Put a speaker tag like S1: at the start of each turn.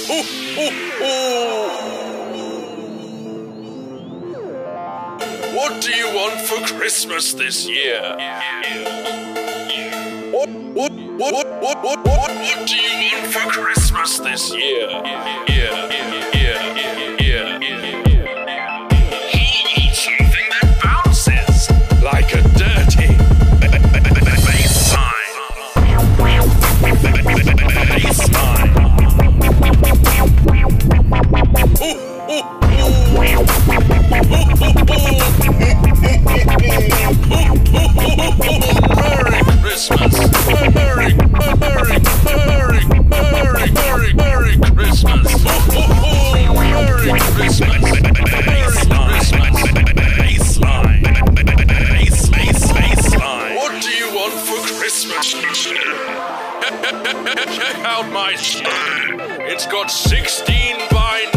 S1: What do you want for Christmas this year? What do you want for Christmas this year? He needs something that bounces like a dirty baseline. Merry Christmas! Merry Christmas! Merry Christmas! Baseline. What do you want for Christmas? Check out my store. It's got 16 by